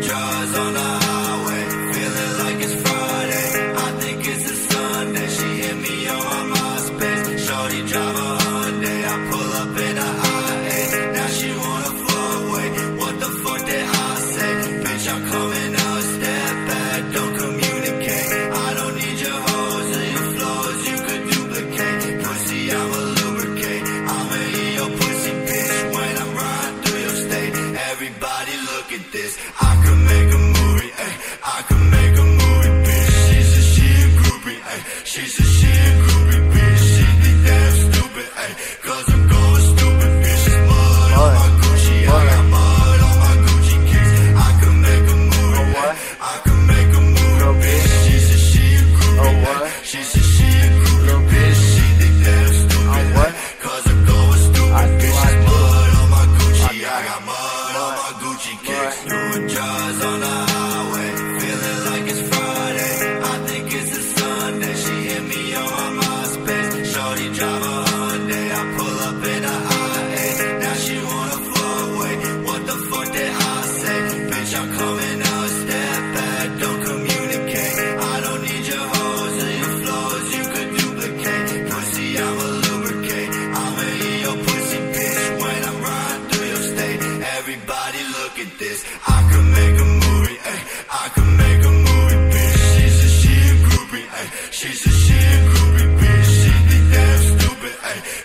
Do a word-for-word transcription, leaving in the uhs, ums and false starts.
drugs on the highway, feeling like it's Friday. I think it's a Sunday. She hit me on my MySpace. Shorty drive a Hyundai. I pull up in a I eight. Now she wanna flow away. What the fuck did I say? Bitch, I'm coming out, step back, don't communicate. I don't need your hoes or your flaws, you could duplicate. Pussy, I'ma lubricate. I'ma eat your pussy, bitch, when I'm riding through your state. Everybody look at this. I could make a movie, ayy. I could make a movie, bitch. She's a she a groupie, ayy. She's a she a groupie, bitch. She be damn stupid, ayy. Cause I'm going stupid, bitch. It's mud on my Gucci. I got mud on my Gucci kicks. I could make a movie, ayy. I could make a movie, bitch. She's a she a groupie, ayy. She's a she a groupie, bitch. She be damn stupid, ayy. Cause I'm going stupid, bitch. It's mud on my Gucci. I got mud on my Gucci kicks. Doing drugs on the highway, feeling like it's Friday. I think it's a Sunday. She hit me on my MySpace. Shorty drive a Hyundai. I pull up in a I eight. Now she wanna flow away. What the fuck did I say? Bitch, I'm coming out, step back, don't communicate. I don't need your hoes or your flaws, you could duplicate. Pussy, I'ma lubricate. I'ma eat your pussy, bitch, when I'm riding through your state. Everybody look at this. I could make a movie, ayy. I could make a movie, bitch. She's a she a groupie, ayy. She's a she a groupie, bitch. She be damn stupid, ayy.